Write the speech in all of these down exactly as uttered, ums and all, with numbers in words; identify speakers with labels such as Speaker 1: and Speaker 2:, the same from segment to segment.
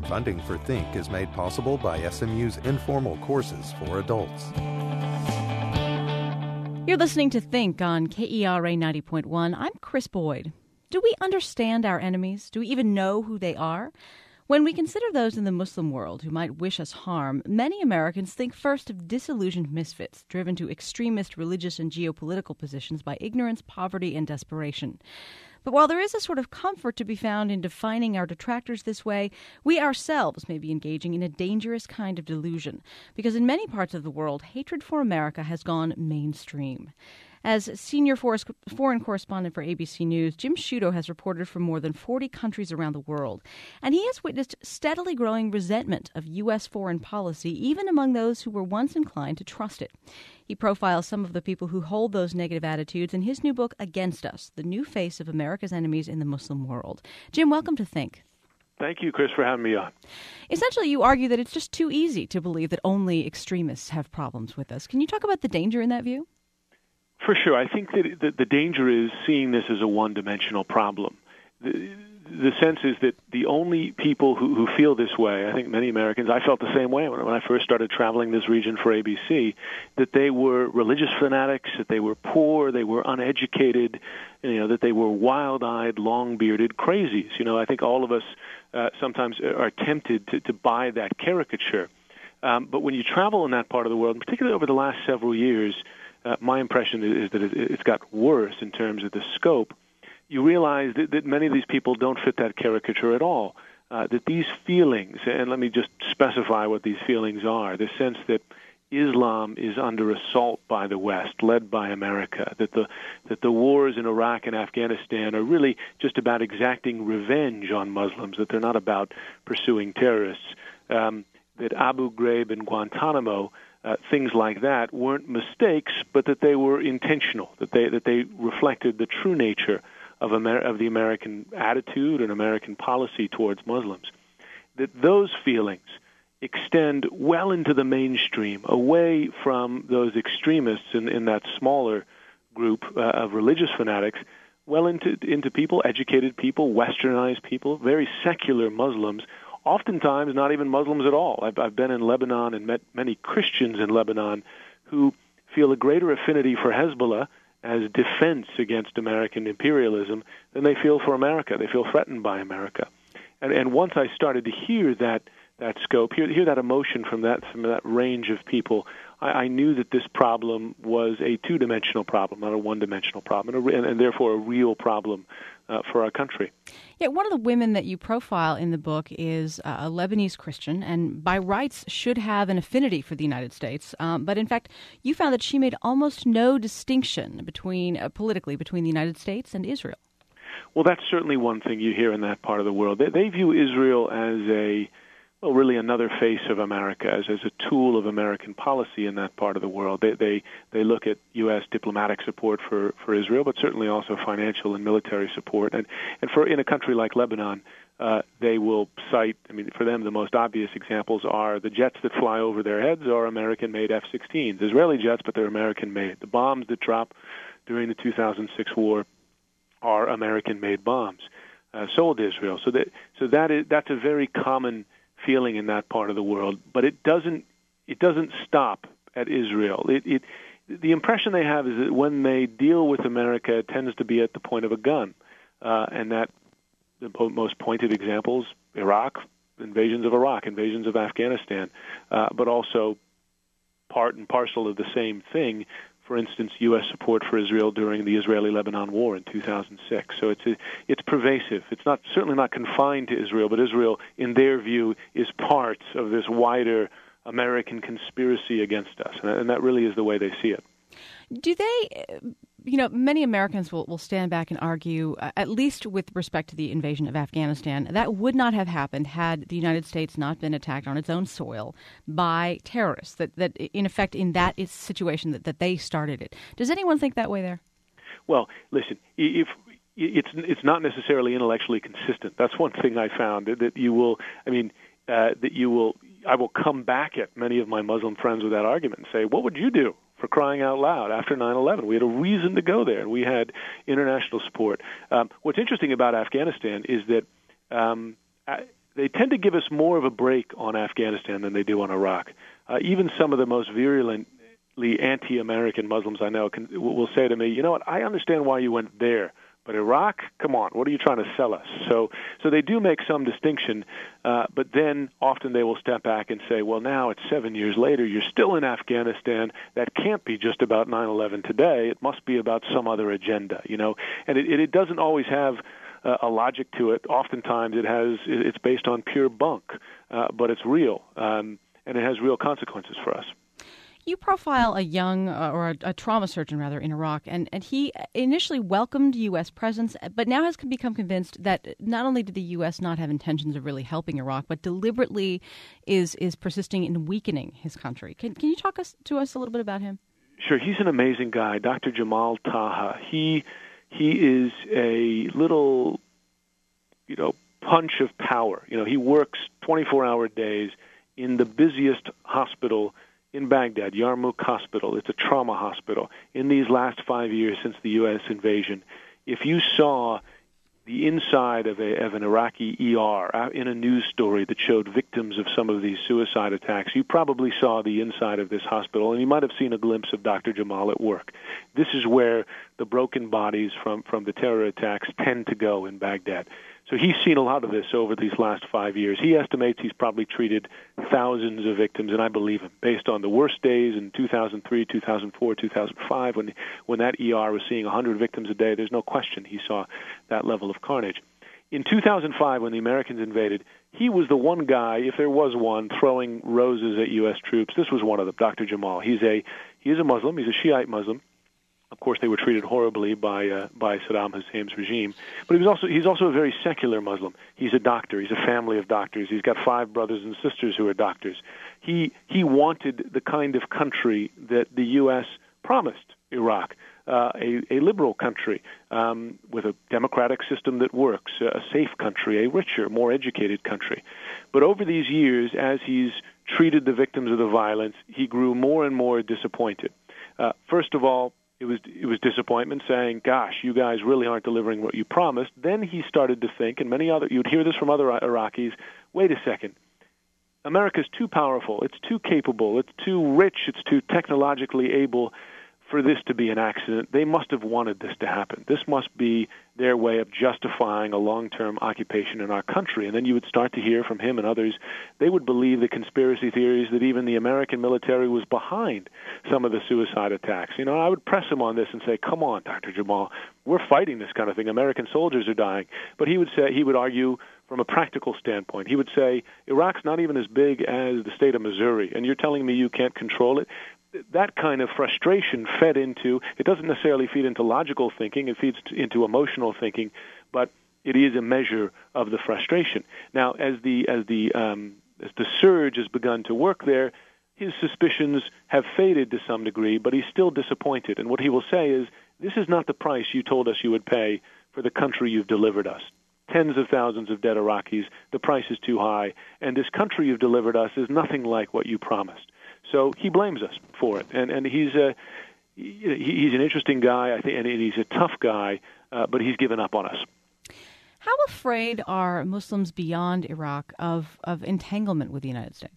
Speaker 1: Funding for Think is made possible by S M U's informal courses for adults.
Speaker 2: You're listening to Think on K E R A ninety point one. I'm Chris Boyd. Do we understand our enemies? Do we even know who they are? When we consider those in the Muslim world who might wish us harm, many Americans think first of disillusioned misfits driven to extremist religious and geopolitical positions by ignorance, poverty, and desperation. But while there is a sort of comfort to be found in defining our detractors this way, we ourselves may be engaging in a dangerous kind of delusion, because in many parts of the world, hatred for America has gone mainstream. As senior foreign correspondent for A B C News, Jim Sciutto has reported from more than forty countries around the world, and he has witnessed steadily growing resentment of U S foreign policy, even among those who were once inclined to trust it. He profiles some of the people who hold those negative attitudes in his new book, Against Us, The New Face of America's Enemies in the Muslim World. Jim, welcome to Think.
Speaker 3: Thank you, Chris, for having me on.
Speaker 2: Essentially, you argue that it's just too easy to believe that only extremists have problems with us. Can you talk about the danger in that view?
Speaker 3: For sure. I think that the, the danger is seeing this as a one-dimensional problem. The, the sense is that the only people who, who feel this way, I think many Americans, I felt the same way when, when I first started traveling this region for A B C, that they were religious fanatics, that they were poor, they were uneducated, you know, that they were wild-eyed, long-bearded crazies. You know, I think all of us uh, sometimes are tempted to, to buy that caricature. Um, but when you travel in that part of the world, and particularly over the last several years, Uh, my impression is that it's got worse in terms of the scope. You realize that, that many of these people don't fit that caricature at all, uh, that these feelings, and let me just specify what these feelings are, the sense that Islam is under assault by the West, led by America, that the that the wars in Iraq and Afghanistan are really just about exacting revenge on Muslims, that they're not about pursuing terrorists, um, that Abu Ghraib and Guantanamo, Uh, things like that weren't mistakes, but that they were intentional, that they that they reflected the true nature of Amer- of the American attitude and American policy towards Muslims. That those feelings extend well into the mainstream, away from those extremists in, in that smaller group uh, of religious fanatics, well into into people, educated people, westernized people, very secular Muslims, oftentimes not even Muslims at all. I've, I've been in Lebanon and met many Christians in Lebanon who feel a greater affinity for Hezbollah as defense against American imperialism than they feel for America. They feel threatened by America. And, and once I started to hear that that scope, hear, hear that emotion from that from that range of people, I, I knew that this problem was a two-dimensional problem, not a one-dimensional problem, and, a, and, and therefore a real problem uh, for our country.
Speaker 2: Yeah, one of the women that you profile in the book is uh, a Lebanese Christian, and by rights should have an affinity for the United States. Um, but in fact, you found that she made almost no distinction between uh, politically between the United States and Israel.
Speaker 3: Well, that's certainly one thing you hear in that part of the world. They, they view Israel as a well, really another face of America, as, as a tool of American policy in that part of the world. They they, they look at U S diplomatic support for, for Israel, but certainly also financial and military support. And, and for in a country like Lebanon, uh, they will cite, I mean, for them the most obvious examples are the jets that fly over their heads are American-made F sixteens, Israeli jets, but they're American-made. The bombs that drop during the two thousand six war are American-made bombs uh, sold to Israel. So that so that is that's a very common feeling in that part of the world, but it doesn't it doesn't stop at Israel. It, it the impression they have is that when they deal with America, it tends to be at the point of a gun, uh, and that the most pointed examples: Iraq, invasions of Iraq, invasions of Afghanistan, uh, but also part and parcel of the same thing. For instance, U S support for Israel during the Israeli-Lebanon war in two thousand six. So it's a, it's pervasive. It's not certainly not confined to Israel, but Israel, in their view, is part of this wider American conspiracy against us, and, and that really is the way they see it.
Speaker 2: Do they, you know, many Americans will, will stand back and argue, uh, at least with respect to the invasion of Afghanistan, that would not have happened had the United States not been attacked on its own soil by terrorists, that, that in effect, in that situation, that, that they started it. Does anyone think that way there?
Speaker 3: Well, listen, if it's it's not necessarily intellectually consistent. That's one thing I found, that, that you will, I mean, uh, that you will, I will come back at many of my Muslim friends with that argument and say, what would you do? For crying out loud, after nine eleven, we had a reason to go there, and we had international support. Um, what's interesting about Afghanistan is that um, they tend to give us more of a break on Afghanistan than they do on Iraq. Uh, even some of the most virulently anti-American Muslims I know can, will say to me, you know what, I understand why you went there, but Iraq, come on, what are you trying to sell us? So so they do make some distinction, uh, but then often they will step back and say, well, now it's seven years later, you're still in Afghanistan. That can't be just about nine eleven today. It must be about some other agenda, you know. And it, it doesn't always have uh, a logic to it. Oftentimes it has, it's based on pure bunk, uh, but it's real, um, and it has real consequences for us.
Speaker 2: You profile a young, uh, or a, a trauma surgeon, rather, in Iraq, and, and he initially welcomed U S presence, but now has become convinced that not only did the U S not have intentions of really helping Iraq, but deliberately is is persisting in weakening his country. Can can you talk us to us a little bit about him?
Speaker 3: Sure. He's an amazing guy, Doctor Jamal Taha. He he is a little, you know, punch of power. You know, he works twenty-four hour days in the busiest hospital in Baghdad, Yarmouk Hospital. It's a trauma hospital. In these last five years since the U S invasion, if you saw the inside of, a, of an Iraqi E R in a news story that showed victims of some of these suicide attacks, you probably saw the inside of this hospital, and you might have seen a glimpse of Doctor Jamal at work. This is where the broken bodies from, from the terror attacks tend to go in Baghdad. So he's seen a lot of this over these last five years. He estimates he's probably treated thousands of victims, and I believe him, based on the worst days in two thousand three, two thousand four, two thousand five, when when that E R was seeing one hundred victims a day. There's no question he saw that level of carnage. In two thousand five, when the Americans invaded, he was the one guy, if there was one, throwing roses at U S troops. This was one of them, Doctor Jamal. He's a he is a Muslim. He's a Shiite Muslim. Of course, they were treated horribly by uh, by Saddam Hussein's regime. But he was also he's also a very secular Muslim. He's a doctor. He's a family of doctors. He's got five brothers and sisters who are doctors. He he wanted the kind of country that the U S promised Iraq, uh, a, a liberal country um, with a democratic system that works, a safe country, a richer, more educated country. But over these years, as he's treated the victims of the violence, he grew more and more disappointed. Uh, first of all, It was it was disappointment, saying, gosh, you guys really aren't delivering what you promised. Then he started to think, and many other, you'd hear this from other Iraqis, wait a second, America's too powerful, it's too capable, it's too rich, it's too technologically able for this to be an accident. They must have wanted this to happen. This must be their way of justifying a long-term occupation in our country. And then you would start to hear from him and others, they would believe the conspiracy theories that even the American military was behind some of the suicide attacks. You know, I would press him on this and say, come on, Doctor Jamal, we're fighting this kind of thing. American soldiers are dying. But he would say, he would argue from a practical standpoint. He would say, Iraq's not even as big as the state of Missouri, and you're telling me you can't control it? That kind of frustration fed into, it doesn't necessarily feed into logical thinking, it feeds into emotional thinking, but it is a measure of the frustration. Now, as the as the um, as the surge has begun to work there, his suspicions have faded to some degree, but he's still disappointed. And what he will say is, this is not the price you told us you would pay for the country you've delivered us. Tens of thousands of dead Iraqis, the price is too high, and this country you've delivered us is nothing like what you promised. So he blames us for it, and and he's a he's an interesting guy, I think, and he's a tough guy, uh, but he's given up on us.
Speaker 2: How afraid are Muslims beyond Iraq of of entanglement with the United States?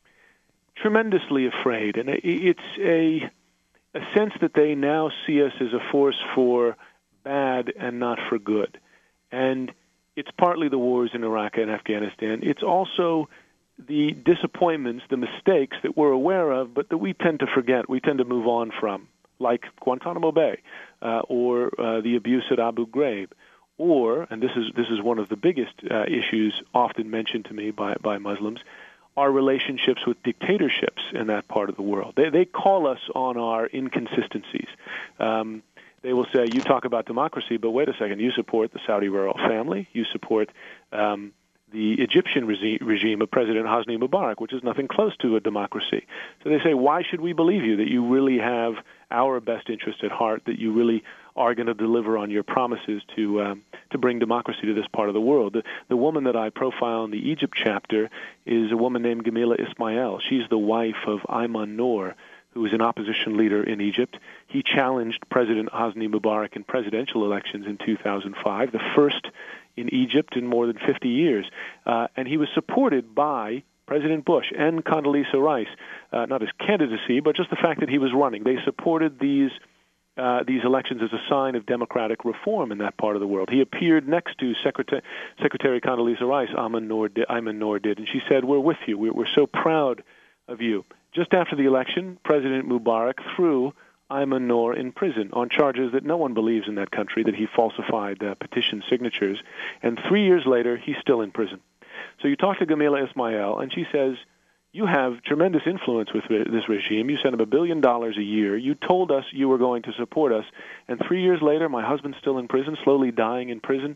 Speaker 3: Tremendously afraid, and it's a a sense that they now see us as a force for bad and not for good, and it's partly the wars in Iraq and Afghanistan. It's also the disappointments, the mistakes that we're aware of, but that we tend to forget, we tend to move on from, like Guantanamo Bay, uh, or uh, the abuse at Abu Ghraib, or, and this is this is one of the biggest uh, issues often mentioned to me by, by Muslims, our relationships with dictatorships in that part of the world. They, they call us on our inconsistencies. Um, they will say, you talk about democracy, but wait a second, you support the Saudi royal family, you support Um, the Egyptian regime of President Hosni Mubarak, which is nothing close to a democracy. So they say, why should we believe you, that you really have our best interest at heart, that you really are going to deliver on your promises to um, to bring democracy to this part of the world? The, the woman that I profile in the Egypt chapter is a woman named Gamila Ismail. She's the wife of Ayman Noor, who was an opposition leader in Egypt. He challenged President Hosni Mubarak in presidential elections in two thousand five, the first in Egypt in more than fifty years. Uh, and he was supported by President Bush and Condoleezza Rice, uh, not his candidacy, but just the fact that he was running. They supported these uh, these elections as a sign of democratic reform in that part of the world. He appeared next to Secretary, Secretary Condoleezza Rice, Ayman Noor, did, Ayman Noor did, and she said, "We're with you. We're, we're so proud of you." Just after the election, President Mubarak threw Ayman Noor in prison on charges that no one believes in that country, that he falsified uh, petition signatures. And three years later, he's still in prison. So you talk to Gamila Ismail, and she says, you have tremendous influence with re- this regime. You sent him a billion dollars a year. You told us you were going to support us. And three years later, my husband's still in prison, slowly dying in prison.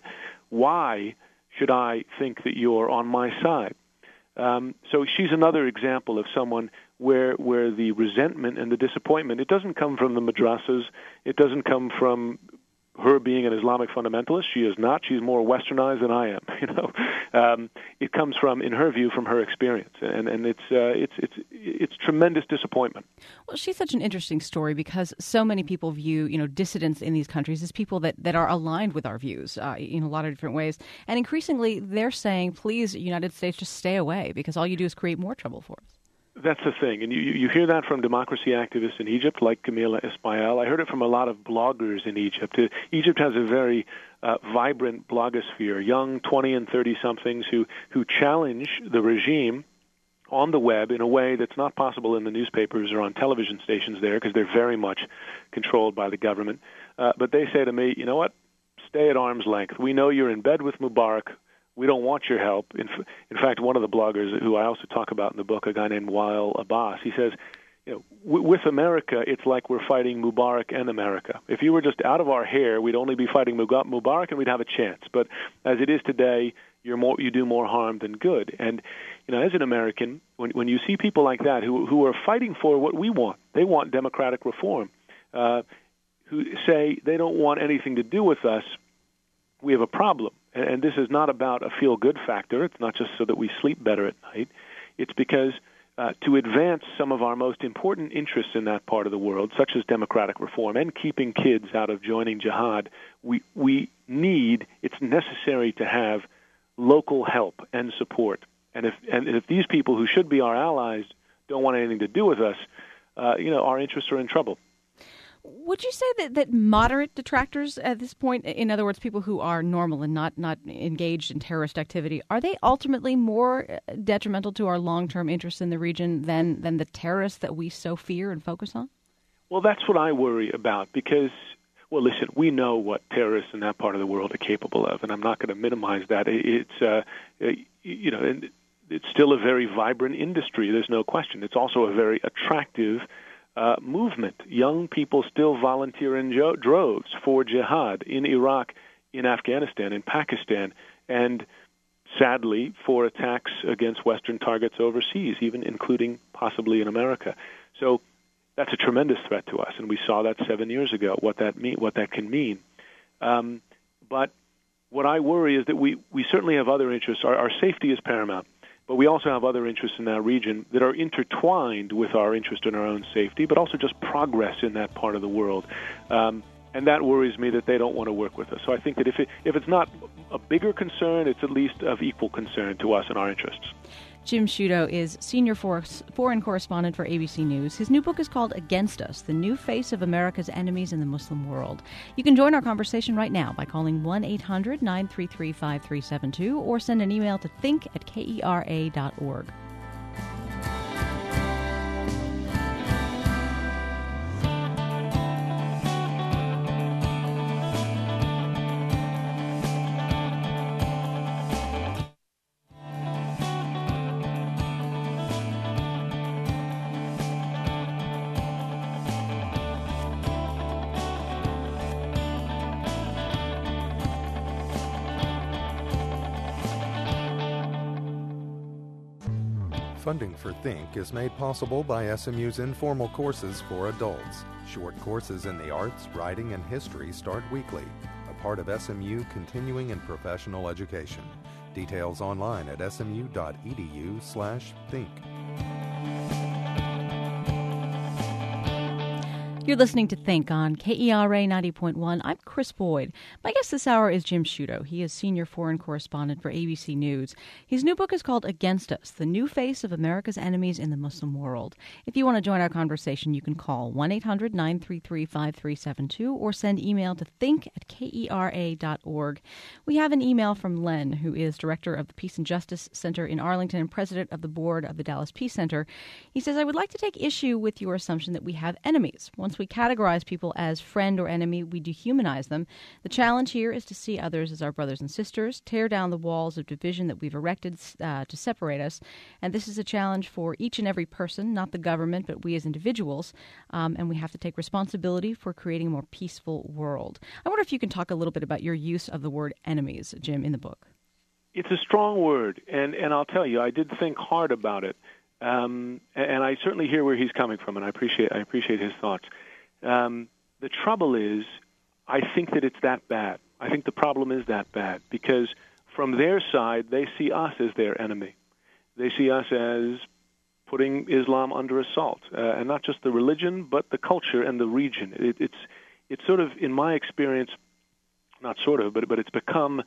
Speaker 3: Why should I think that you're on my side? Um, so she's another example of someone where where the resentment and the disappointment, it doesn't come from the madrasas. It doesn't come from her being an Islamic fundamentalist. She is not. She's more westernized than I am. You know, um, it comes from, in her view, from her experience, and and it's uh, it's it's it's tremendous disappointment.
Speaker 2: Well, she's such an interesting story because so many people view, you know, dissidents in these countries as people that, that are aligned with our views uh, in a lot of different ways, and increasingly they're saying, "Please, United States, just stay away," because all you do is create more trouble for us.
Speaker 3: That's the thing, and you, you hear that from democracy activists in Egypt, like Gamila Ismail. I heard it from a lot of bloggers in Egypt. Egypt has a very uh, vibrant blogosphere, young twenty and thirty-somethings who, who challenge the regime on the web in a way that's not possible in the newspapers or on television stations there, because they're very much controlled by the government. Uh, but they say to me, you know what, stay at arm's length. We know you're in bed with Mubarak. We don't want your help. In, f- in fact, one of the bloggers who I also talk about in the book, a guy named Wael Abbas, he says, you know, w- with America, it's like we're fighting Mubarak and America. If you were just out of our hair, we'd only be fighting Mubarak and we'd have a chance. But as it is today, you're more, you do more harm than good. And, you know, as an American, when, when you see people like that who, who are fighting for what we want, they want democratic reform, uh, who say they don't want anything to do with us, we have a problem. And this is not about a feel-good factor. It's not just so that we sleep better at night. It's because uh, to advance some of our most important interests in that part of the world, such as democratic reform and keeping kids out of joining jihad, we we need, it's necessary to have local help and support. And if and if these people who should be our allies don't want anything to do with us, uh, you know, our interests are in trouble.
Speaker 2: Would you say that, that moderate detractors at this point, in other words, people who are normal and not, not engaged in terrorist activity, are they ultimately more detrimental to our long-term interests in the region than, than the terrorists that we so fear and focus on?
Speaker 3: Well, that's what I worry about because, well, listen, we know what terrorists in that part of the world are capable of, and I'm not going to minimize that. It's, uh, you know, it's still a very vibrant industry. There's no question. It's also a very attractive Uh, movement. Young people still volunteer in jo- droves for jihad in Iraq, in Afghanistan, in Pakistan, and sadly for attacks against Western targets overseas, even including possibly in America. So that's a tremendous threat to us, and we saw that seven years ago, what that mean, what that can mean. Um, but what I worry is that we, we certainly have other interests. Our, our safety is paramount. But we also have other interests in that region that are intertwined with our interest in our own safety, but also just progress in that part of the world. Um, and that worries me that they don't want to work with us. So I think that if it, if it's not a bigger concern, it's at least of equal concern to us and our interests.
Speaker 2: Jim Sciutto is senior foreign correspondent for A B C News. His new book is called Against Us, The New Face of America's Enemies in the Muslim World. You can join our conversation right now by calling one eight hundred nine three three five three seven two or send an email to think at kera dot org.
Speaker 1: Funding for Think is made possible by S M U's informal courses for adults. Short courses in the arts, writing, and history start weekly, a part of S M U continuing and professional education. Details online at smu.edu slash think.
Speaker 2: You're listening to Think on K E R A ninety point one. I'm Chris Boyd. My guest this hour is Jim Sciutto. He is senior foreign correspondent for A B C News. His new book is called Against Us, The New Face of America's Enemies in the Muslim World. If you want to join our conversation, you can call one eight hundred nine three three five three seven two or send email to think at K E R A dot org. We have an email from Len, who is director of the Peace and Justice Center in Arlington and president of the board of the Dallas Peace Center. He says, I would like to take issue with your assumption that we have enemies. Once we categorize people as friend or enemy, we dehumanize them. The challenge here is to see others as our brothers and sisters, tear down the walls of division that we've erected uh, to separate us. And this is a challenge for each and every person, not the government, but we as individuals. Um, and we have to take responsibility for creating a more peaceful world. I wonder if you can talk a little bit about your use of the word enemies, Jim, in the book.
Speaker 3: It's a strong word, and, and I'll tell you, I did think hard about it. Um, and I certainly hear where he's coming from, and I appreciate I appreciate his thoughts. Um, the trouble is, I think that it's that bad. I think the problem is that bad because from their side, they see us as their enemy. They see us as putting Islam under assault, uh, and not just the religion, but the culture and the region. It, it's it's sort of, in my experience, not sort of, but but it's become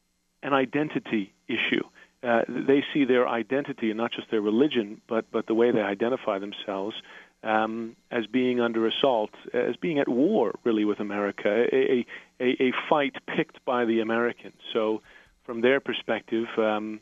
Speaker 3: an identity issue. Uh, they see their identity, and not just their religion, but, but the way they identify themselves, um, as being under assault, as being at war, really, with America, a, a, a fight picked by the Americans. So from their perspective, um,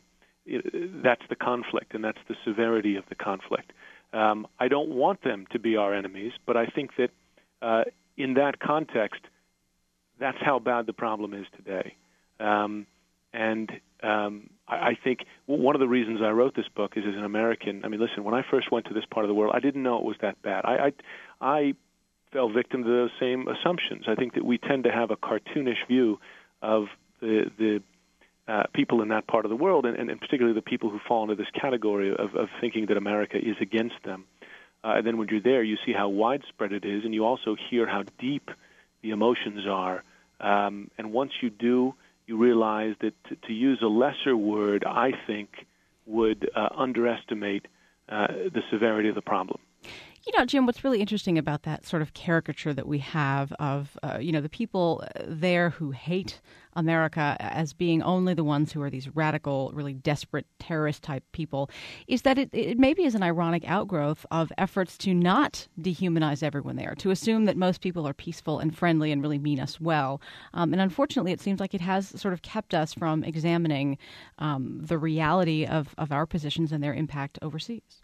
Speaker 3: it, that's the conflict, and that's the severity of the conflict. Um, I don't want them to be our enemies, but I think that uh, in that context, that's how bad the problem is today. Um, and um, I think one of the reasons I wrote this book is as an American. I mean, listen, when I first went to this part of the world, I didn't know it was that bad. I, I, I fell victim to those same assumptions. I think that we tend to have a cartoonish view of the the uh, people in that part of the world, and, and particularly the people who fall into this category of, of thinking that America is against them. Uh, and then when you're there, you see how widespread it is, and you also hear how deep the emotions are. Um, and once you do, you realize that to, to use a lesser word, I think, would uh, underestimate uh, the severity of the problem.
Speaker 2: You know, Jim, what's really interesting about that sort of caricature that we have of, uh, you know, the people there who hate America as being only the ones who are these radical, really desperate terrorist-type people, is that it, it maybe is an ironic outgrowth of efforts to not dehumanize everyone there, to assume that most people are peaceful and friendly and really mean us well. Um, and unfortunately, it seems like it has sort of kept us from examining um, the reality of, of our positions and their impact overseas.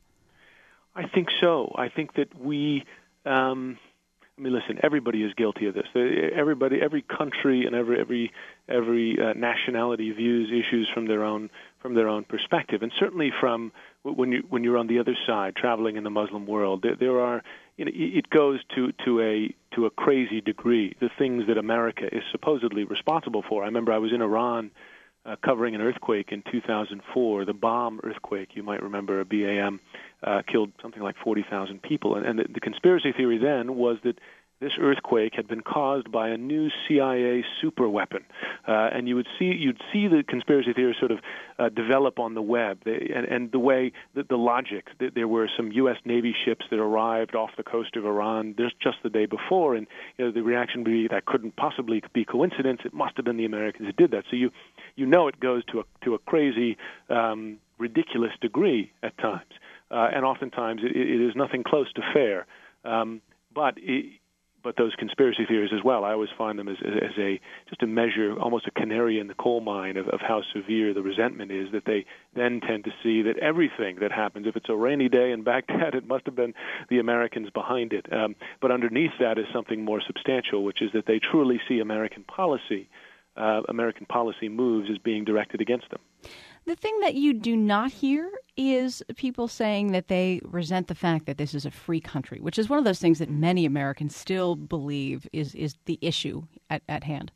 Speaker 3: I think so. I think that we, um, I mean, listen, everybody is guilty of this. Everybody, every country and every every every uh, nationality views issues from their own from their own perspective, and certainly from when you when you're on the other side, traveling in the Muslim world, there, there are, you know, it goes to to a to a crazy degree. The things that America is supposedly responsible for. I remember I was in Iran. Uh, covering an earthquake in two thousand four, the Bam earthquake, you might remember, a B A M, uh, killed something like forty thousand people. And, and the, the conspiracy theory then was that this earthquake had been caused by a new C I A superweapon. Uh, and you would see you'd see the conspiracy theory sort of uh, develop on the web. They, and, and the way, the, the logic, that there were some U S Navy ships that arrived off the coast of Iran just, just the day before, and you know, the reaction would be that couldn't possibly be coincidence. It must have been the Americans that did that. So you you know it goes to a, to a crazy, um, ridiculous degree at times. Uh, and oftentimes it, it is nothing close to fair. Um, but it, But those conspiracy theories as well, I always find them as, as a just a measure, almost a canary in the coal mine of, of how severe the resentment is, that they then tend to see that everything that happens, if it's a rainy day in Baghdad, it must have been the Americans behind it. Um, but underneath that is something more substantial, which is that they truly see American policy, uh, American policy moves as being directed against them.
Speaker 2: The thing that you do not hear is people saying that they resent the fact that this is a free country, which is one of those things that many Americans still believe is, is the issue at, at hand.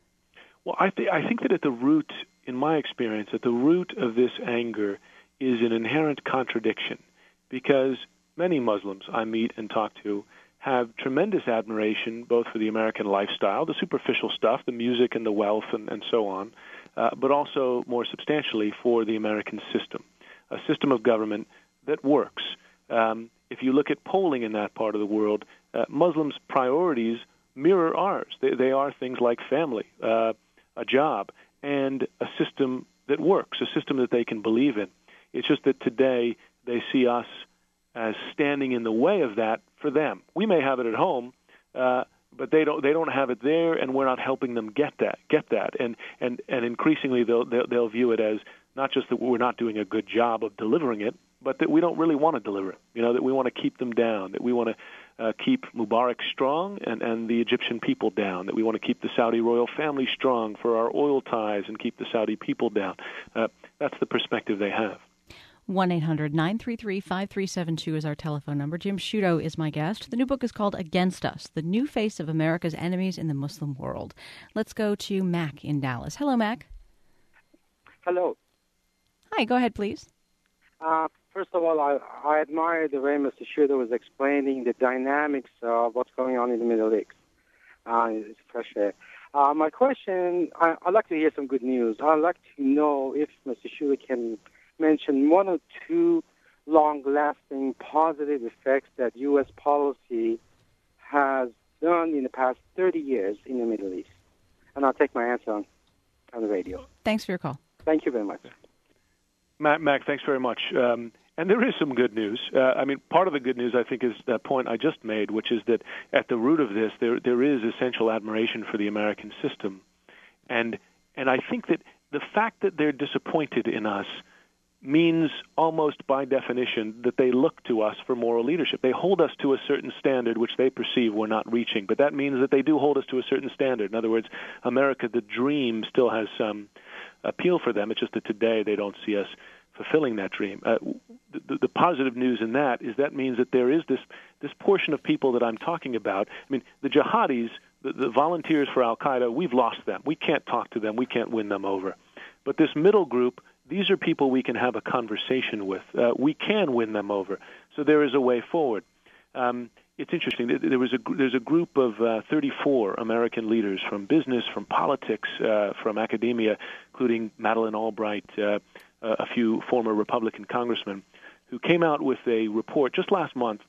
Speaker 3: Well, I, th- I think that at the root, in my experience, at the root of this anger is an inherent contradiction, because many Muslims I meet and talk to have tremendous admiration both for the American lifestyle, the superficial stuff, the music and the wealth and, and so on, uh, but also more substantially for the American system, a system of government that works. Um, if you look at polling in that part of the world, uh, Muslims' priorities mirror ours. They, they are things like family, uh, a job, and a system that works, a system that they can believe in. It's just that today they see us as standing in the way of that for them. We may have it at home, uh, but they don't. They don't have it there, and we're not helping them get that. Get that, and and and increasingly they'll they'll, they'll view it as not just that we're not doing a good job of delivering it, but that we don't really want to deliver it. You know, that we want to keep them down, that we want to uh, keep Mubarak strong and, and the Egyptian people down, that we want to keep the Saudi royal family strong for our oil ties and keep the Saudi people down. Uh, that's the perspective they have.
Speaker 2: one eight hundred nine three three five three seven two is our telephone number. Jim Sciutto is my guest. The new book is called Against Us, The New Face of America's Enemies in the Muslim World. Let's go to Mac in Dallas. Hello, Mac.
Speaker 4: Hello.
Speaker 2: Hi, go ahead, please.
Speaker 4: Uh, first of all, I, I admire the way Mister Sciutto was explaining the dynamics of what's going on in the Middle East. Uh, it's fresh air. Uh, my question, I, I'd like to hear some good news. I'd like to know if Mister Sciutto can mention one or two long-lasting positive effects that U S policy has done in the past thirty years in the Middle East. And I'll take my answer on, on the radio.
Speaker 2: Thanks for your call.
Speaker 4: Thank you very much.
Speaker 3: Mac, Mac thanks very much. Um, and there is some good news. Uh, I mean, part of the good news, I think, is that point I just made, which is that at the root of this, there there is essential admiration for the American system. And and I think that the fact that they're disappointed in us means almost by definition that they look to us for moral leadership. They hold us to a certain standard which they perceive we're not reaching, but that means that they do hold us to a certain standard. In other words, America, the dream, still has some appeal for them. It's just that today they don't see us fulfilling that dream. Uh, the, the positive news in that is that means that there is this, this portion of people that I'm talking about. I mean, the jihadis, the, the volunteers for al-Qaeda, we've lost them. We can't talk to them. We can't win them over. But this middle group, these are people we can have a conversation with. Uh, we can win them over. So there is a way forward. Um, it's interesting. There was a there's a group of uh, thirty-four American leaders from business, from politics, uh, from academia, including Madeleine Albright, uh, a few former Republican congressmen, who came out with a report just last month,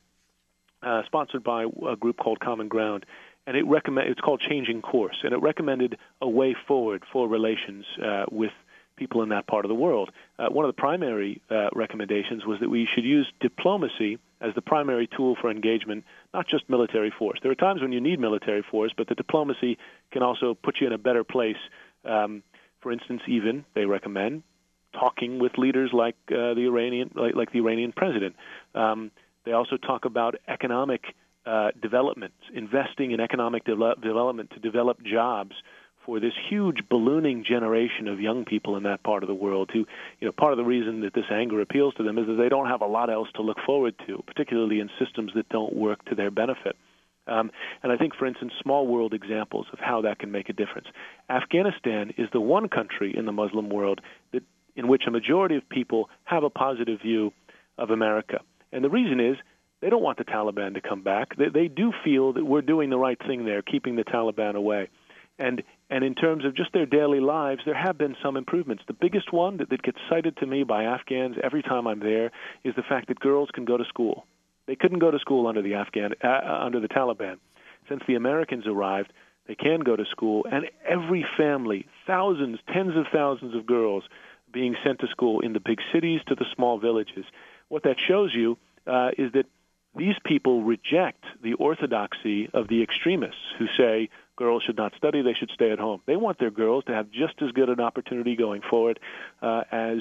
Speaker 3: uh, sponsored by a group called Common Ground, and it recommend it's called Changing Course, and it recommended a way forward for relations uh, with people in that part of the world. Uh, one of the primary uh, recommendations was that we should use diplomacy as the primary tool for engagement, not just military force. There are times when you need military force, but the diplomacy can also put you in a better place. Um, for instance, even, they recommend, talking with leaders like uh, the Iranian, like, like the Iranian president. Um, they also talk about economic uh, development, investing in economic de- development to develop jobs for this huge ballooning generation of young people in that part of the world who, you know, part of the reason that this anger appeals to them is that they don't have a lot else to look forward to, particularly in systems that don't work to their benefit. Um, and I think, for instance, small world examples of how that can make a difference. Afghanistan is the one country in the Muslim world that in which a majority of people have a positive view of America. And the reason is they don't want the Taliban to come back. They, they do feel that we're doing the right thing there, keeping the Taliban away. And and in terms of just their daily lives, there have been some improvements. The biggest one that, that gets cited to me by Afghans every time I'm there is the fact that girls can go to school. They couldn't go to school under the Afghan uh, under the Taliban. Since the Americans arrived, they can go to school, and every family, thousands, tens of thousands of girls being sent to school in the big cities to the small villages. What that shows you uh, is that these people reject the orthodoxy of the extremists who say girls should not study, they should stay at home. They want their girls to have just as good an opportunity going forward uh, as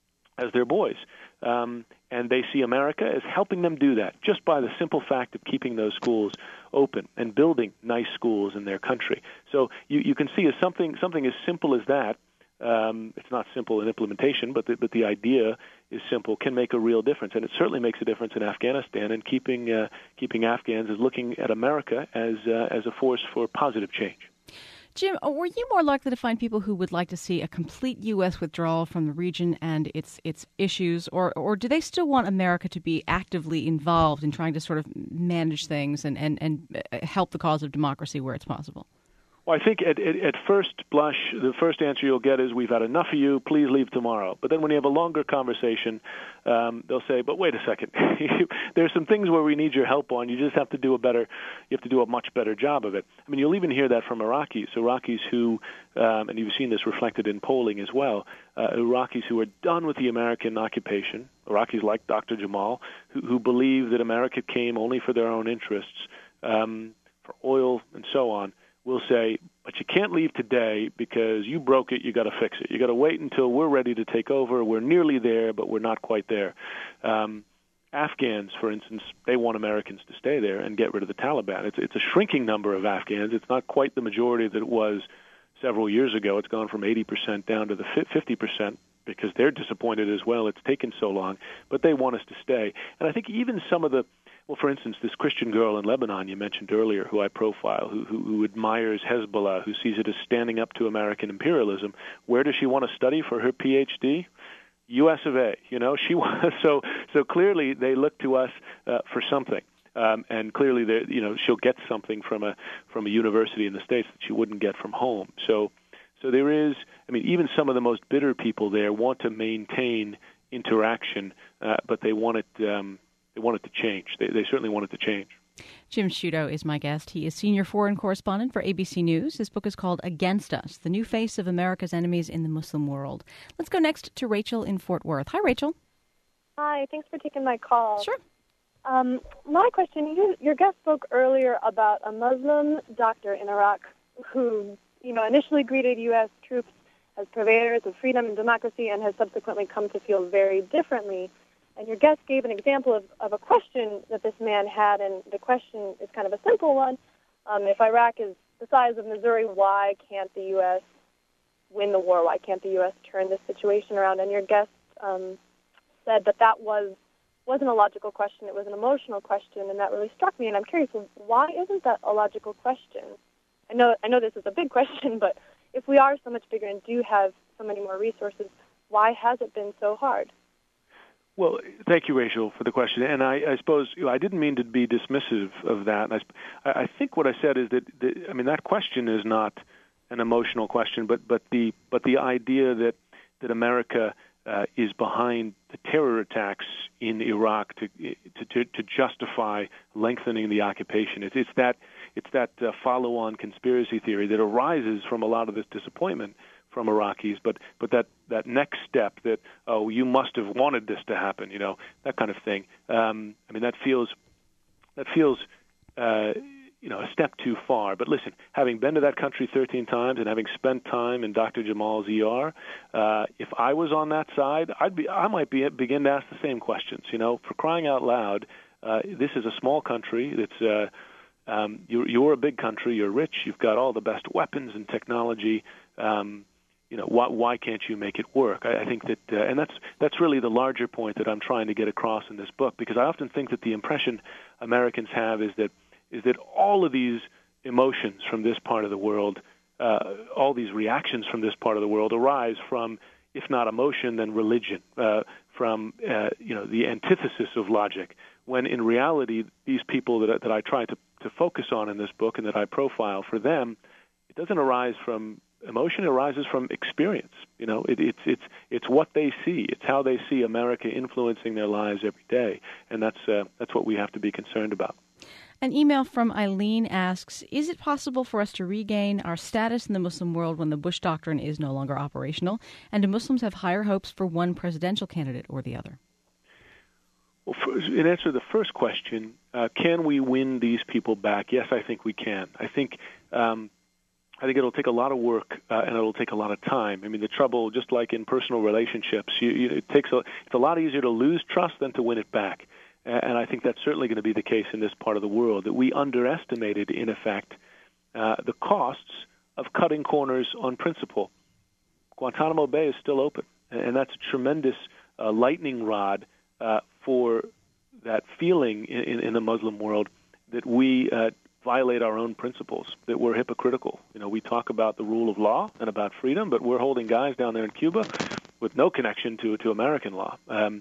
Speaker 3: as their boys. Um, and they see America as helping them do that just by the simple fact of keeping those schools open and building nice schools in their country. So you, you can see as something something as simple as that. Um, it's not simple in implementation, but the, but the idea is simple, can make a real difference. And it certainly makes a difference in Afghanistan, and keeping uh, keeping Afghans is looking at America as uh, as a force for positive change.
Speaker 2: Jim, were you more likely to find people who would like to see a complete U S withdrawal from the region and its its issues, or or do they still want America to be actively involved in trying to sort of manage things and, and, and help the cause of democracy where it's possible?
Speaker 3: Well, I think at, at, at first blush, the first answer you'll get is, we've had enough of you, please leave tomorrow. But then when you have a longer conversation, um, they'll say, but wait a second, there's some things where we need your help on. You just have to do a better, you have to do a much better job of it. I mean, you'll even hear that from Iraqis, Iraqis who, um, and you've seen this reflected in polling as well, uh, Iraqis who are done with the American occupation, Iraqis like Doctor Jamal, who, who believe that America came only for their own interests, um, for oil and so on, will say, but you can't leave today because you broke it, you got to fix it. You got to wait until we're ready to take over. We're nearly there, but we're not quite there. Um, Afghans, for instance, they want Americans to stay there and get rid of the Taliban. It's, it's a shrinking number of Afghans. It's not quite the majority that it was several years ago. It's gone from eighty percent down to the fifty percent because they're disappointed as well. It's taken so long, but they want us to stay. And I think even some of the Well, for instance, this Christian girl in Lebanon you mentioned earlier, who I profile, who, who, who admires Hezbollah, who sees it as standing up to American imperialism. Where does she want to study for her P H D? U S of A. You know, she so so clearly they look to us uh, for something, um, and clearly they, you know, she'll get something from a from a university in the States that she wouldn't get from home. So so there is, I mean, even some of the most bitter people there want to maintain interaction, uh, but they want it. Um, They want it to change. They, they certainly want it to change.
Speaker 2: Jim Sciutto is my guest. He is senior foreign correspondent for A B C News. His book is called Against Us, The New Face of America's Enemies in the Muslim World. Let's go next to Rachel in Fort Worth. Hi, Rachel.
Speaker 5: Hi, thanks for taking my call.
Speaker 2: Sure.
Speaker 5: Um, my question, you, your guest spoke earlier about a Muslim doctor in Iraq who, you know, initially greeted U S troops as purveyors of freedom and democracy and has subsequently come to feel very differently. And your guest gave an example of, of a question that this man had, and the question is kind of a simple one. Um, if Iraq is the size of Missouri, why can't the U S win the war? Why can't the U S turn this situation around? And your guest um, said that that was, wasn't a logical question. It was an emotional question, and that really struck me. And I'm curious, why isn't that a logical question? I know, I know this is a big question, but if we are so much bigger and do have so many more resources, why has it been so hard?
Speaker 3: Well, thank you, Rachel, for the question. And I, I suppose you know, I didn't mean to be dismissive of that. And I, I think what I said is that, the, I mean, that question is not an emotional question, but, but the but the idea that that America uh, is behind the terror attacks in Iraq to to, to justify lengthening the occupation. It's, it's that it's that uh, follow-on conspiracy theory that arises from a lot of this disappointment from Iraqis, but but that, that next step that, oh, you must have wanted this to happen, you know, that kind of thing. Um, I mean, that feels that feels uh, you know a step too far. But listen, having been to that country thirteen times and having spent time in Doctor Jamal's E R, uh, if I was on that side, I'd be I might be begin to ask the same questions. You know, for crying out loud, uh, this is a small country that's. Uh, um, you're, you're a big country. You're rich. You've got all the best weapons and technology. Um, You know, why, why can't you make it work? I, I think that, uh, and that's that's really the larger point that I'm trying to get across in this book, because I often think that the impression Americans have is that is that all of these emotions from this part of the world, uh, all these reactions from this part of the world, arise from, if not emotion, then religion, uh, from uh, you know the antithesis of logic. When in reality, these people that that I try to to focus on in this book and that I profile, for them, it doesn't arise from emotion. It arises from experience. You know, it, it's it's it's what they see. It's how they see America influencing their lives every day, and that's uh, that's what we have to be concerned about.
Speaker 2: An email from Eileen asks, is it possible for us to regain our status in the Muslim world when the Bush Doctrine is no longer operational? And do Muslims have higher hopes for one presidential candidate or the other?
Speaker 3: Well, for, in answer to the first question, uh, can we win these people back? Yes, I think we can. I think um, I think it'll take a lot of work uh, and it'll take a lot of time. I mean, the trouble, just like in personal relationships, you, you, it takes a, it's a lot easier to lose trust than to win it back. And I think that's certainly going to be the case in this part of the world, that we underestimated, in effect, uh, the costs of cutting corners on principle. Guantanamo Bay is still open, and that's a tremendous uh, lightning rod uh, for that feeling in, in the Muslim world that we uh, violate our own principles, that we're hypocritical. You know, we talk about the rule of law and about freedom, but we're holding guys down there in Cuba with no connection to to American law. Um,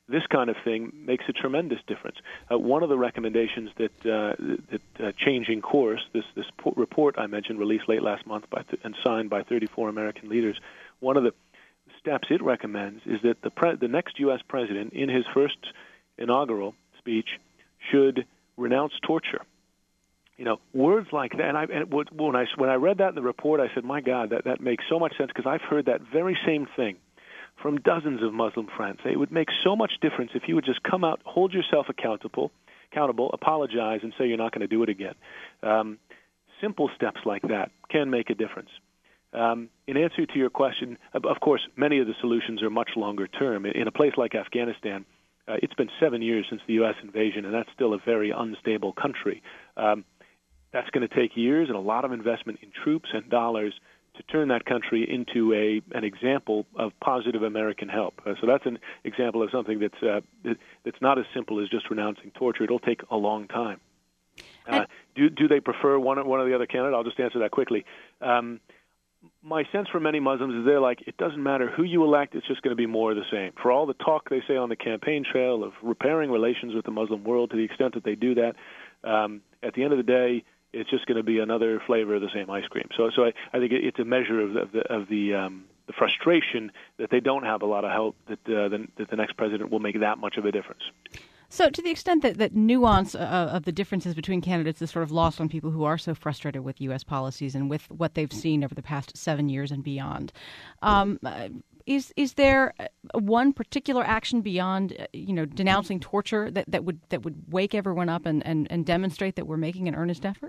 Speaker 3: this kind of thing makes a tremendous difference. Uh, one of the recommendations that uh, that uh, Changing Course, this this report I mentioned, released late last month by th- and signed by thirty-four American leaders, one of the steps it recommends is that the pre- the next U S president, in his first inaugural speech, should renounce torture. You know, words like that. And, I, and when I when I read that in the report, I said, "My God, that that makes so much sense," because I've heard that very same thing from dozens of Muslim friends. It would make so much difference if you would just come out, hold yourself accountable, accountable, apologize, and say you're not going to do it again. Um, simple steps like that can make a difference. Um, in answer to your question, of course, many of the solutions are much longer term. In a place like Afghanistan, uh, it's been seven years since the U S invasion, and that's still a very unstable country. Um, that's going to take years and a lot of investment in troops and dollars to turn that country into a an example of positive American help. Uh, so that's an example of something that's uh, that's not as simple as just renouncing torture. It'll take a long time. Uh, do do they prefer one one or the other candidate? I'll just answer that quickly. Um, my sense for many Muslims is they're like, it doesn't matter who you elect, it's just going to be more of the same. For all the talk they say on the campaign trail of repairing relations with the Muslim world, to the extent that they do that, um, at the end of the day, it's just going to be another flavor of the same ice cream. So, so I, I think it's a measure of the of the, of the, um, the frustration that they don't have a lot of help. That uh, the, that the next president will make that much of a difference.
Speaker 2: So, to the extent that that nuance uh, of the differences between candidates is sort of lost on people who are so frustrated with U S policies and with what they've seen over the past seven years and beyond, um, is is there one particular action beyond, uh, you know, denouncing torture that, that would that would wake everyone up and, and, and demonstrate that we're making an earnest effort?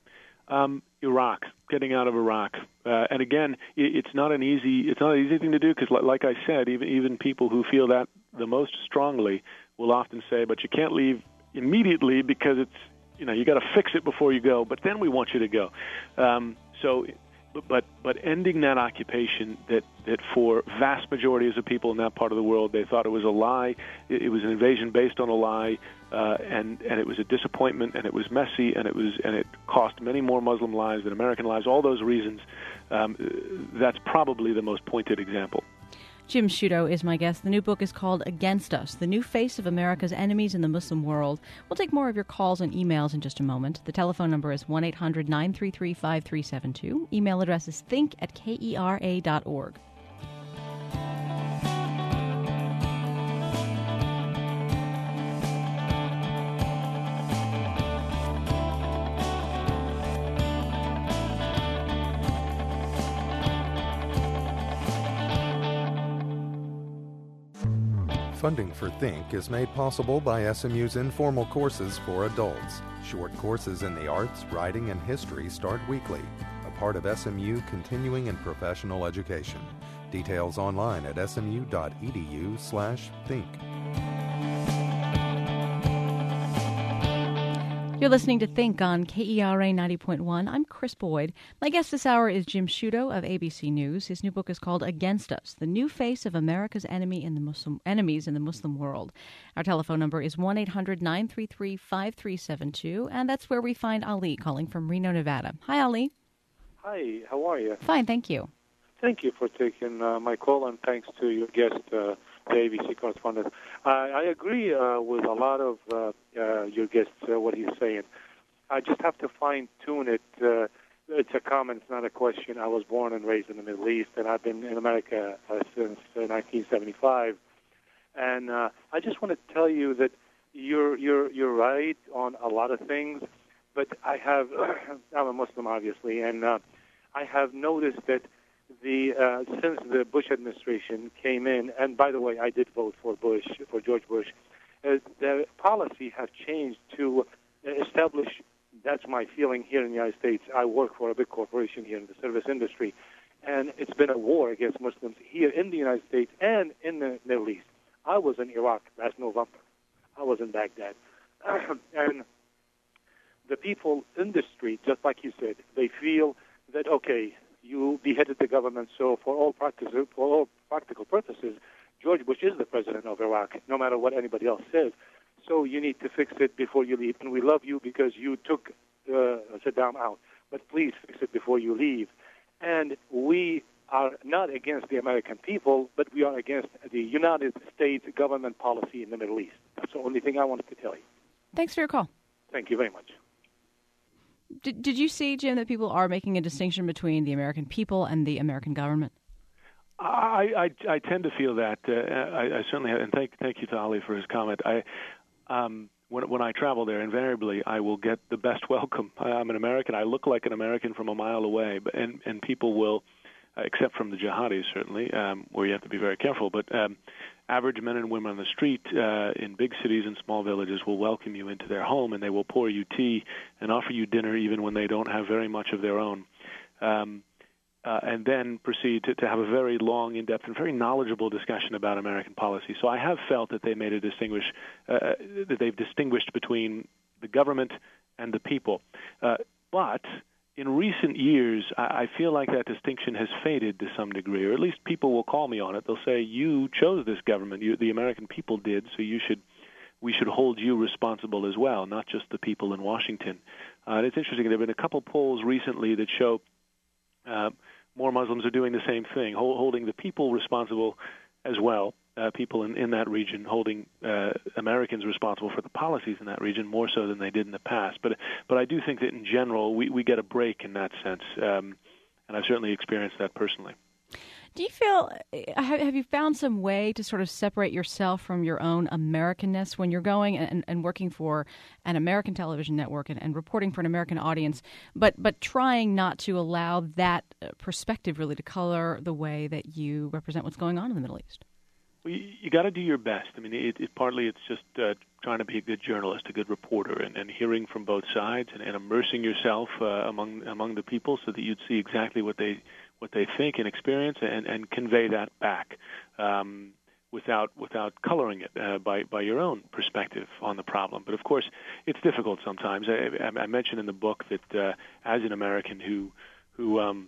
Speaker 3: Um, Iraq, getting out of Iraq, uh, and again, it, it's not an easy it's not an easy thing to do because, like, like I said, even even people who feel that the most strongly will often say, "But you can't leave immediately because it's you know you got to fix it before you go." But then we want you to go. Um, so, but but ending that occupation that that for vast majorities of people in that part of the world, they thought it was a lie. It, it was an invasion based on a lie. Uh, and, and it was a disappointment, and it was messy, and it was and it cost many more Muslim lives than American lives. All those reasons, um, that's probably the most pointed example.
Speaker 2: Jim Sciutto is my guest. The new book is called Against Us, The New Face of America's Enemies in the Muslim World. We'll take more of your calls and emails in just a moment. The telephone number is one eight hundred nine three three five three seven two. Email address is think at kera dot org.
Speaker 1: Funding for Think is made possible by S M U's informal courses for adults. Short courses in the arts, writing, and history start weekly, a part of S M U continuing and professional education. Details online at smu.edu slash think.
Speaker 2: You're listening to Think on K E R A ninety point one. I'm Chris Boyd. My guest this hour is Jim Sciutto of A B C News. His new book is called Against Us, The New Face of America's Enemy in the Muslim, Enemies in the Muslim World. Our telephone number is one eight hundred nine three three five three seven two, and that's where we find Ali calling from Reno, Nevada. Hi, Ali.
Speaker 6: Hi, how are you?
Speaker 2: Fine, thank you.
Speaker 6: Thank you for taking uh, my call, and thanks to your guest, uh, the A B C correspondent. I, I agree uh, with a lot of uh, uh, your guests, uh, what he's saying. I just have to fine-tune it. Uh, it's a comment, it's not a question. I was born and raised in the Middle East, and I've been in America uh, since uh, nineteen seventy-five. And uh, I just want to tell you that you're you're you're right on a lot of things, but I have I'm a Muslim, obviously, and uh, I have noticed that the uh, since the Bush administration came in, and by the way, I did vote for Bush, for George Bush, uh, the policy has changed to establish, that's my feeling here in the United States. I work for a big corporation here in the service industry, and it's been a war against Muslims here in the United States and in the Middle East. I was in Iraq last November. I was in Baghdad. And the people in the street, just like you said, they feel that, okay, you beheaded the government, so for all practical, for all practical purposes, George Bush is the president of Iraq, no matter what anybody else says. So you need to fix it before you leave. And we love you because you took uh, Saddam out. But please fix it before you leave. And we are not against the American people, but we are against the United States government policy in the Middle East. That's the only thing I wanted to tell you.
Speaker 2: Thanks for your call.
Speaker 6: Thank you very much.
Speaker 2: Did, did you see, Jim, that people are making a distinction between the American people and the American government?
Speaker 3: I, I, I tend to feel that. Uh, I, I certainly have, and thank thank you to Ali for his comment. I, um, when when I travel there, invariably I will get the best welcome. I'm an American. I look like an American from a mile away, but, and and people will, uh, except from the jihadis certainly, um, where you have to be very careful. But um, average men and women on the street uh, in big cities and small villages will welcome you into their home, and they will pour you tea and offer you dinner even when they don't have very much of their own. Um, Uh, and then proceed to, to have a very long, in-depth, and very knowledgeable discussion about American policy. So I have felt that they made a distinguish, uh, that they've distinguished between the government and the people. Uh, but in recent years, I, I feel like that distinction has faded to some degree, or at least people will call me on it. They'll say, "You chose this government. You, the American people did, so you should." We should hold you responsible as well, not just the people in Washington. Uh, and it's interesting. There have been a couple polls recently that show uh, more Muslims are doing the same thing, hold, holding the people responsible as well, uh, people in, in that region, holding uh, Americans responsible for the policies in that region more so than they did in the past. But but I do think that in general we, we get a break in that sense, um, and I've certainly experienced that personally.
Speaker 2: Do you feel, have you found some way to sort of separate yourself from your own Americanness when you're going and, and working for an American television network and, and reporting for an American audience, but but trying not to allow that perspective really to color the way that you represent what's going on in the Middle East?
Speaker 3: Well, you, you got to do your best. I mean, it, it, partly it's just uh, trying to be a good journalist, a good reporter, and, and hearing from both sides and, and immersing yourself uh, among among the people so that you'd see exactly what they what they think and experience, and, and convey that back um, without without coloring it uh, by by your own perspective on the problem. But of course, it's difficult sometimes. I, I mentioned in the book that uh, as an American who who um,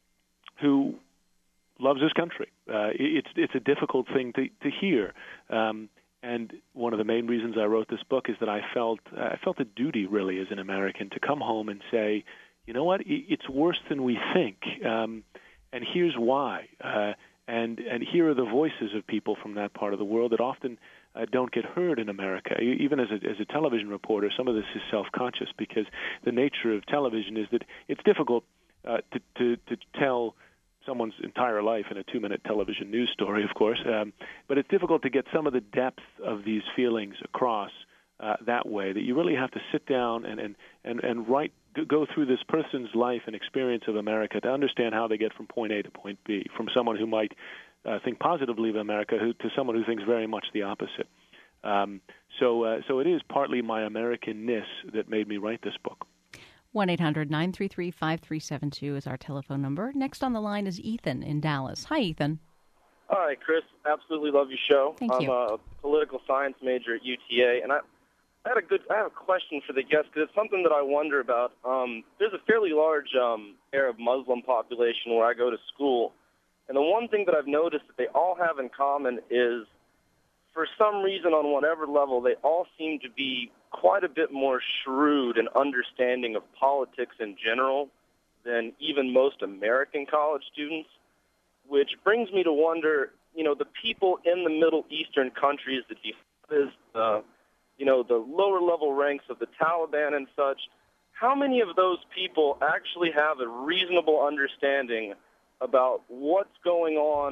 Speaker 3: who loves his country, uh, it's it's a difficult thing to to hear. Um, and one of the main reasons I wrote this book is that I felt I felt a duty really as an American to come home and say, you know what, it's worse than we think. Um, And here's why. Uh, and and here are the voices of people from that part of the world that often uh, don't get heard in America. Even as a, as a television reporter, some of this is self-conscious because the nature of television is that it's difficult uh, to, to, to tell someone's entire life in a two-minute television news story, of course. Um, but it's difficult to get some of the depth of these feelings across uh, that way, that you really have to sit down and, and, and, and write go through this person's life and experience of America to understand how they get from point A to point B, from someone who might uh, think positively of America who, to someone who thinks very much the opposite. Um, so, uh, so it is partly my Americanness that made me write this book.
Speaker 2: one eight hundred nine three three five three seven two is our telephone number. Next on the line is Ethan in Dallas. Hi, Ethan.
Speaker 7: Hi, Chris. Absolutely love your show.
Speaker 2: Thank
Speaker 7: I'm
Speaker 2: you.
Speaker 7: a political science major at U T A, and I I had a good. I have a question for the guest because it's something that I wonder about. Um, there's a fairly large um, Arab Muslim population where I go to school, and the one thing that I've noticed that they all have in common is, for some reason, on whatever level, they all seem to be quite a bit more shrewd and understanding of politics in general than even most American college students. Which brings me to wonder, you know, the people in the Middle Eastern countries, the jihadists, uh, you know, the lower-level ranks of the Taliban and such, how many of those people actually have a reasonable understanding about what's going on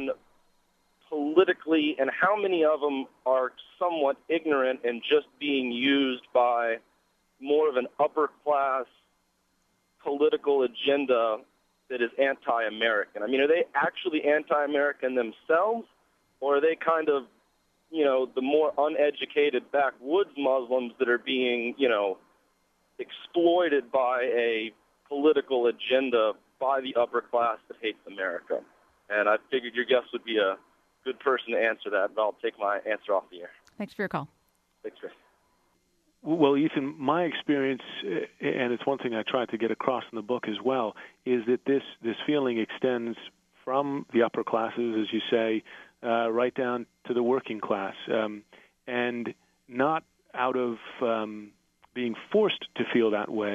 Speaker 7: politically, and how many of them are somewhat ignorant and just being used by more of an upper-class political agenda that is anti-American? I mean, are they actually anti-American themselves, or are they kind of, you know, the more uneducated backwoods Muslims that are being, you know, exploited by a political agenda by the upper class that hates America? And I figured your guest would be a good person to answer that, but I'll take my answer off the air.
Speaker 2: Thanks for your call.
Speaker 7: Thanks, Chris.
Speaker 3: Well, Ethan, my experience, and it's one thing I tried to get across in the book as well, is that this, this feeling extends from the upper classes, as you say, uh, right down to the working class, um, and not out of um, being forced to feel that way,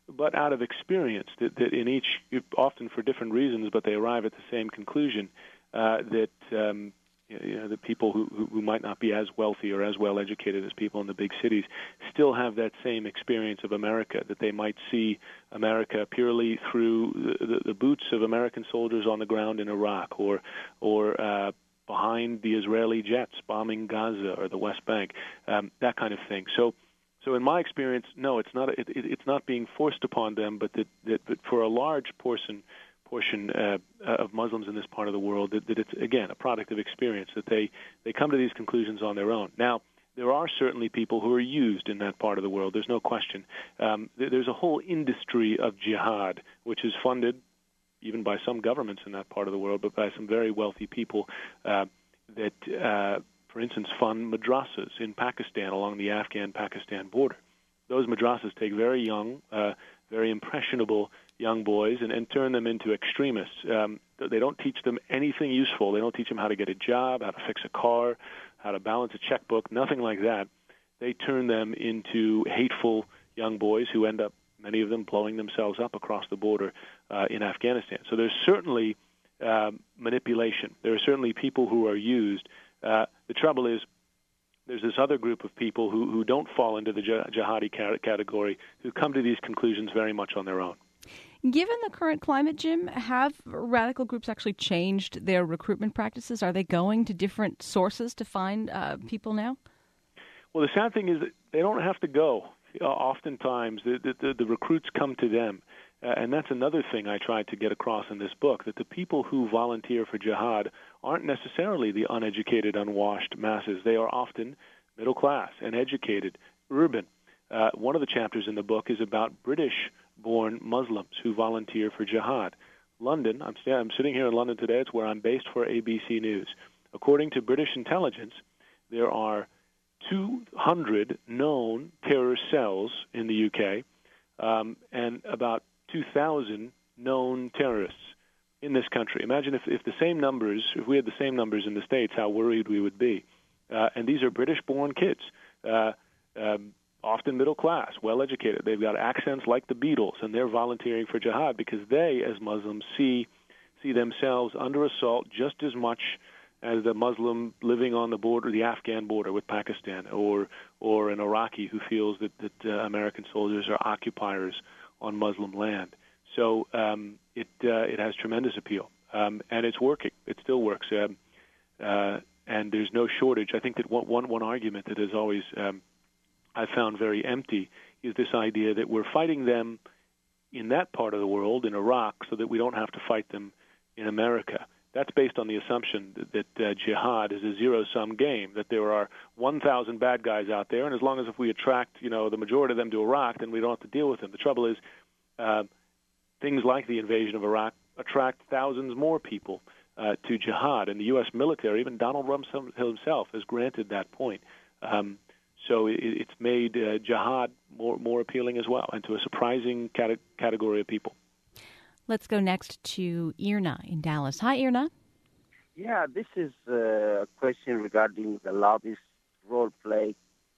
Speaker 3: but out of experience, that, that in each, often for different reasons, but they arrive at the same conclusion, uh, that um, you know, the people who, who might not be as wealthy or as well educated as people in the big cities still have that same experience of America, that they might see America purely through the, the, the boots of American soldiers on the ground in Iraq, or or uh, behind the Israeli jets bombing Gaza or the West Bank, um, that kind of thing. So, so in my experience, no, it's not. It, it, it's not being forced upon them, but that, that, that for a large portion. portion uh, of Muslims in this part of the world, that, that it's, again, a product of experience, that they, they come to these conclusions on their own. Now, there are certainly people who are used in that part of the world. There's no question. Um, there's a whole industry of jihad, which is funded even by some governments in that part of the world, but by some very wealthy people uh, that, uh, for instance, fund madrasas in Pakistan along the Afghan-Pakistan border. Those madrasas take very young, uh, very impressionable young boys and, and turn them into extremists. Um, they don't teach them anything useful. They don't teach them how to get a job, how to fix a car, how to balance a checkbook, nothing like that. They turn them into hateful young boys who end up, many of them, blowing themselves up across the border uh, in Afghanistan. So there's certainly um, manipulation. There are certainly people who are used. Uh, the trouble is, there's this other group of people who, who don't fall into the jihadi category, who come to these conclusions very much on their own.
Speaker 2: Given the current climate, Jim, have radical groups actually changed their recruitment practices? Are they going to different sources to find uh, people now?
Speaker 3: Well, the sad thing is that they don't have to go. Uh, oftentimes, the, the, the recruits come to them. Uh, and that's another thing I tried to get across in this book, that the people who volunteer for jihad aren't necessarily the uneducated, unwashed masses. They are often middle class and educated, urban. Uh, one of the chapters in the book is about British-born Muslims who volunteer for jihad. London, I'm, st- I'm sitting here in London today. It's where I'm based for A B C News. According to British intelligence, there are two hundred known terror cells in the U K um, and about two thousand known terrorists in this country. Imagine if, if the same numbers, if we had the same numbers in the States, how worried we would be. Uh, and these are British-born kids, uh, um, often middle class, well-educated. They've got accents like the Beatles, and they're volunteering for jihad because they, as Muslims, see see themselves under assault just as much as the Muslim living on the border, the Afghan border with Pakistan, or or an Iraqi who feels that, that uh, American soldiers are occupiers on Muslim land. So um, it uh, it has tremendous appeal, um, and it's working. It still works, um, uh, and there's no shortage. I think that one one, one argument that has always um, I found very empty is this idea that we're fighting them in that part of the world, in Iraq, so that we don't have to fight them in America. That's based on the assumption that, that uh, jihad is a zero-sum game, that there are one thousand bad guys out there, and as long as if we attract, you know, the majority of them to Iraq, then we don't have to deal with them. The trouble is, uh, things like the invasion of Iraq attract thousands more people uh, to jihad, and the U S military, even Donald Trump himself, has granted that point. Um, so it, it's made uh, jihad more more appealing as well, and to a surprising cate- category of people.
Speaker 2: Let's go next to Irna in Dallas. Hi, Irna.
Speaker 8: Yeah, this is a question regarding the lobbyist role played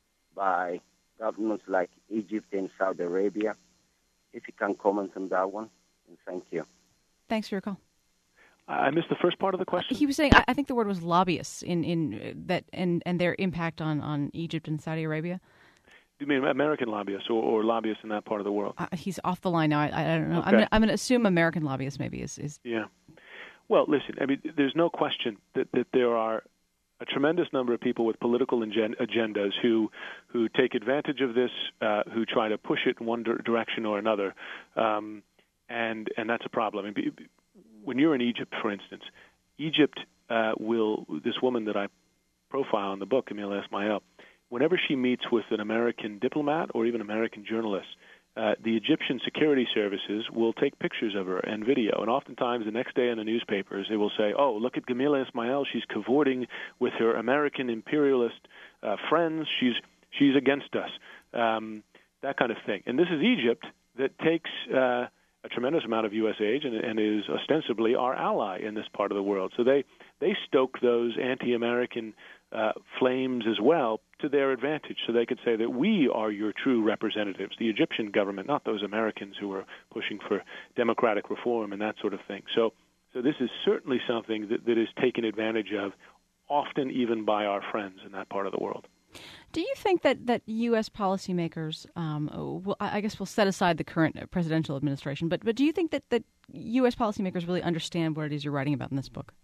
Speaker 8: by governments like Egypt and Saudi Arabia. If you can comment on that one, and thank you.
Speaker 2: Thanks for your call.
Speaker 3: I missed the first part of the question.
Speaker 2: He was saying, I think the word was lobbyists in, in that and, and their impact on, on Egypt and Saudi Arabia.
Speaker 3: Do you mean American lobbyists or, or lobbyists in that part of the world?
Speaker 2: Uh, he's off the line now. I, I don't know.
Speaker 3: Okay.
Speaker 2: I'm gonna, I'm going to assume American lobbyists maybe is, is.
Speaker 3: Yeah. Well, listen, I mean, there's no question that, that there are a tremendous number of people with political agendas who who take advantage of this, uh, who try to push it in one direction or another, um, and and that's a problem. I mean, when you're in Egypt, for instance, Egypt uh, will, this woman that I profile in the book, Camila Ismail, whenever she meets with an American diplomat or even American journalist, uh, the Egyptian security services will take pictures of her and video. And oftentimes the next day in the newspapers, they will say, oh, look at Camila Ismail. She's cavorting with her American imperialist uh, friends. She's she's against us, um, that kind of thing. And this is Egypt that takes uh, a tremendous amount of U S aid and, and is ostensibly our ally in this part of the world. So they, they stoke those anti-American uh, flames as well to their advantage, so they could say that we are your true representatives, the Egyptian government, not those Americans who are pushing for democratic reform and that sort of thing. So, so this is certainly something that, that is taken advantage of, often even by our friends in that part of the world.
Speaker 2: Do you think that, that U S policymakers, um, will, I guess we'll set aside the current presidential administration, but, but do you think that, that U S policymakers really understand what it is you're writing about in this book?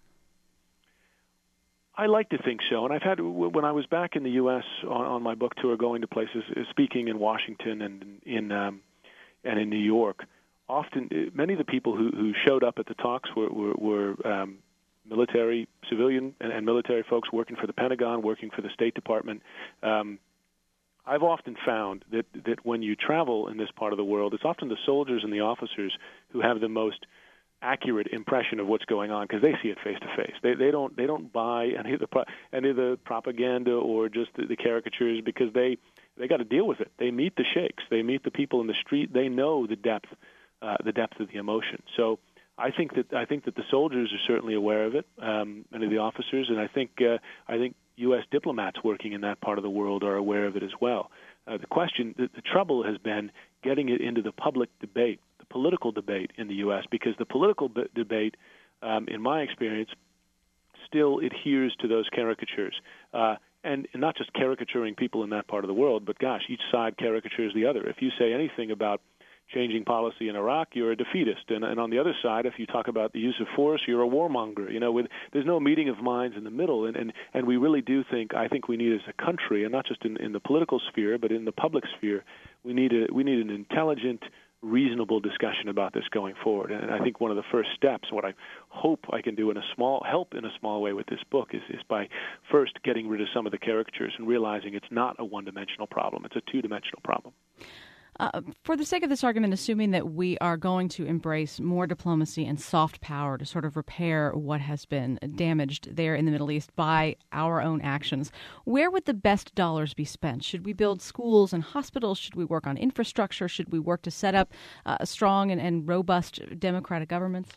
Speaker 3: I like to think so, and I've had, when I was back in the U S on, on my book tour, going to places, speaking in Washington and in um, and in New York, often many of the people who, who showed up at the talks were, were, were um, military, civilian, and, and military folks working for the Pentagon, working for the State Department. Um, I've often found that, that when you travel in this part of the world, it's often the soldiers and the officers who have the most accurate impression of what's going on, because they see it face to face. They they don't they don't buy any of the pro- any of the propaganda or just the, the caricatures, because they they got to deal with it. They meet the sheikhs, they meet the people in the street. They know the depth uh, the depth of the emotion. So I think that I think that the soldiers are certainly aware of it, um, and of the officers, and I think uh, I think U S diplomats working in that part of the world are aware of it as well. Uh, the question, the, the trouble has been getting it into the public debate, the political debate in the U S, because the political b- debate, um, in my experience, still adheres to those caricatures. Uh, and, and not just caricaturing people in that part of the world, but, gosh, each side caricatures the other. If you say anything about changing policy in Iraq, you're a defeatist. And, and on the other side, if you talk about the use of force, you're a warmonger. You know, with, there's no meeting of minds in the middle. And, and, and we really do think, I think we need as a country, and not just in, in the political sphere, but in the public sphere, we need a, we need an intelligent, reasonable discussion about this going forward. And I think one of the first steps, what I hope I can do in a small, help in a small way with this book, is, is by first getting rid of some of the caricatures and realizing it's not a one-dimensional problem. It's a two-dimensional problem.
Speaker 2: Uh, for the sake of this argument, assuming that we are going to embrace more diplomacy and soft power to sort of repair what has been damaged there in the Middle East by our own actions, where would the best dollars be spent? Should we build schools and hospitals? Should we work on infrastructure? Should we work to set up uh, strong and, and robust democratic governments?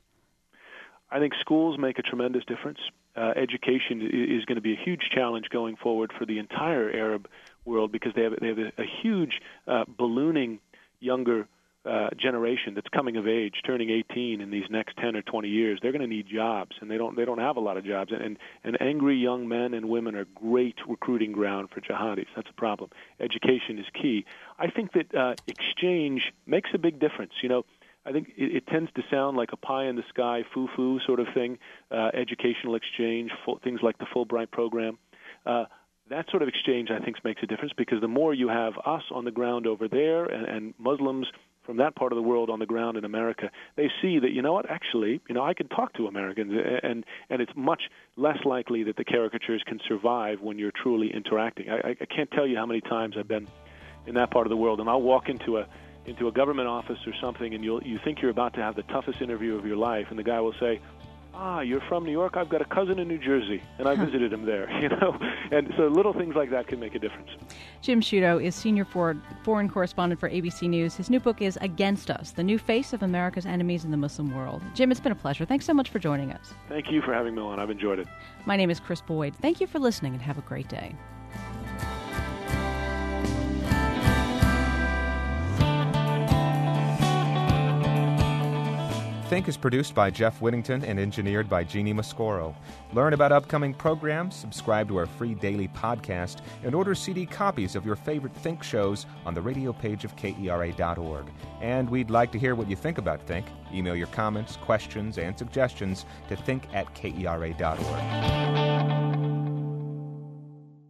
Speaker 3: I think schools make a tremendous difference. Uh, education is going to be a huge challenge going forward for the entire Arab world, because they have they have a, a huge uh, ballooning younger uh, generation that's coming of age, turning eighteen in these next ten or twenty years. They're going to need jobs, and they don't they don't have a lot of jobs. And, and and angry young men and women are great recruiting ground for jihadis. That's a problem. Education is key. I think that uh, exchange makes a big difference. You know, I think it, it tends to sound like a pie-in-the-sky, foo-foo sort of thing, uh, educational exchange, full, things like the Fulbright program. Uh, that sort of exchange, I think, makes a difference, because the more you have us on the ground over there and, and Muslims from that part of the world on the ground in America, they see that, you know what, actually, you know, I can talk to Americans, and, and it's much less likely that the caricatures can survive when you're truly interacting. I, I can't tell you how many times I've been in that part of the world, and I'll walk into a into a government office or something, and you'll you think you're about to have the toughest interview of your life, and the guy will say, ah, you're from New York? I've got a cousin in New Jersey, and I visited him there, you know? And so little things like that can make a difference.
Speaker 2: Jim Sciutto is senior for, foreign correspondent for A B C News. His new book is Against Us, The New Face of America's Enemies in the Muslim World. Jim, it's been a pleasure. Thanks so much for joining us.
Speaker 3: Thank you for having me on. I've enjoyed it.
Speaker 2: My name is Chris Boyd. Thank you for listening, and have a great day.
Speaker 9: Think is produced by Jeff Whittington and engineered by Jeannie Mascoro. Learn about upcoming programs, subscribe to our free daily podcast, and order C D copies of your favorite Think shows on the radio page of K E R A dot org. And we'd like to hear what you think about Think. Email your comments, questions, and suggestions to think at K E R A dot org.